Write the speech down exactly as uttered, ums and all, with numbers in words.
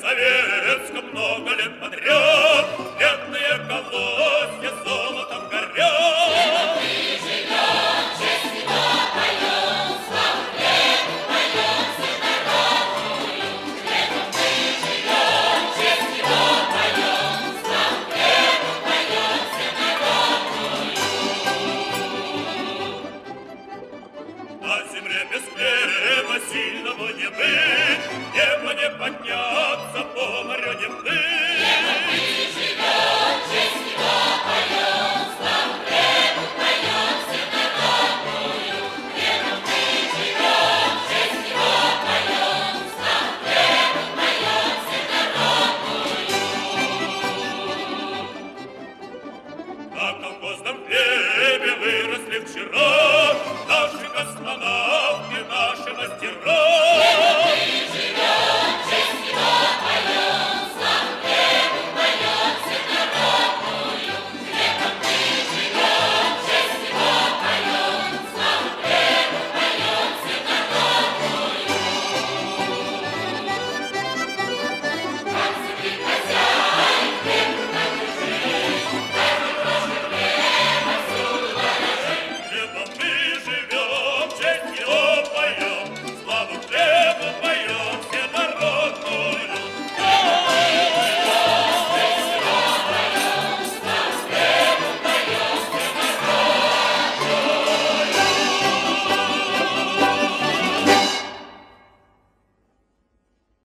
советском много лет подряд бедные колосья золотом горят. Без хлеба сильного не быть, небо не подняться, по морю не плыть. Небо быть живет, честь его поем, славу хлебу поем, всенародную. Небо быть живет, честь его поем, славу хлебу поем, всенародную. На колхозном хлебе выросли вчера